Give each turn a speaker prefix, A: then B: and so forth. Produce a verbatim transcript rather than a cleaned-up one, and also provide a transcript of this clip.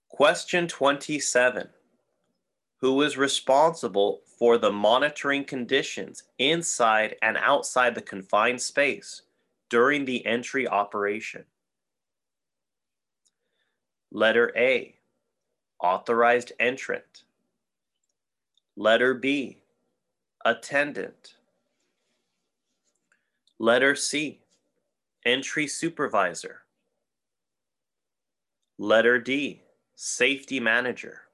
A: Question twenty-seven. Who is responsible for the monitoring conditions inside and outside the confined space during the entry operation? Letter A, authorized entrant. Letter B, attendant. Letter C, entry supervisor. Letter D, safety manager.